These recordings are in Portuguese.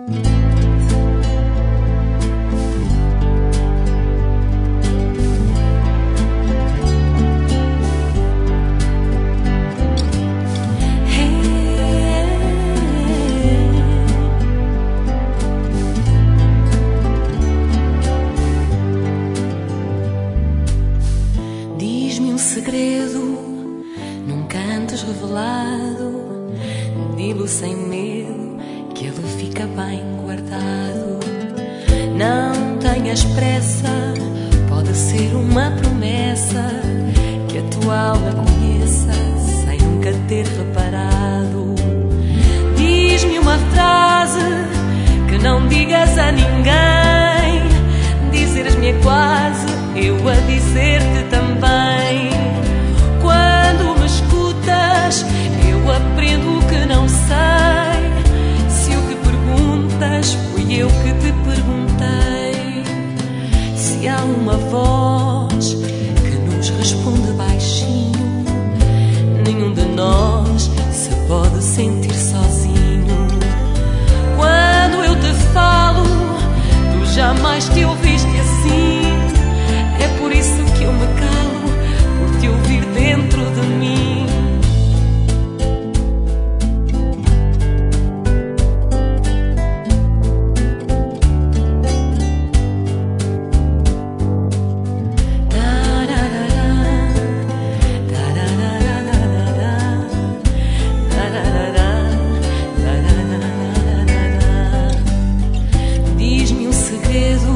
Diz-me um segredo, nunca antes revelado. Dilo sem medo, que ele fica bem guardado. Não tenhas pressa, pode ser uma promessa, que a tua alma conheça, sem nunca ter reparado. Diz-me uma frase, que não digas a ninguém. Dizeres-me é quase eu a dizer-te também. Quando me escutas, eu aprendo o que não sei. Se o que perguntas fui eu que te perguntei. Se há uma voz que nos responde baixinho, nenhum de nós se pode sentir sozinho. Quando eu te falo, tu jamais te ouviste assim. É por isso que eu me calo, por te ouvir dentro de mim. Diz-me um segredo,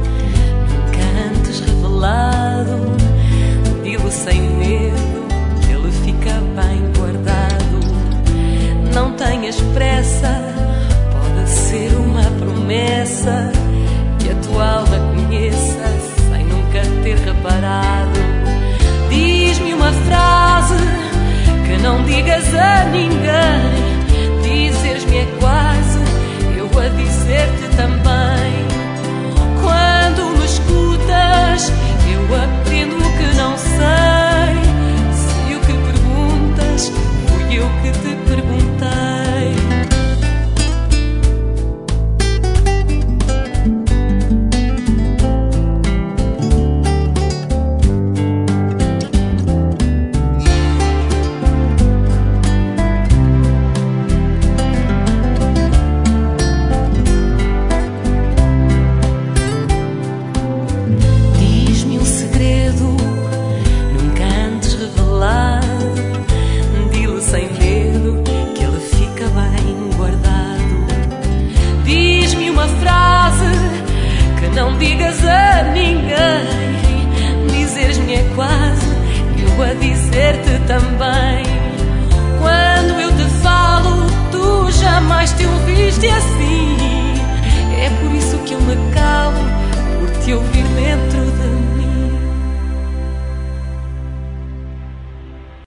dilo sem medo, que ele fica bem guardado. Não tenhas pressa, pode ser uma promessa, que a tua alma conheça, sem nunca ter reparado. Diz-me uma frase, que não digas a ninguém. Dizeres-me é quase eu a dizer-te também. Quando me escutas, eu aprendo o que não sei. Se o que perguntas fui eu que te perguntei. Não digas a ninguém. Dizeres-me é quase eu a dizer-te também. Quando eu te falo, tu jamais te ouviste assim.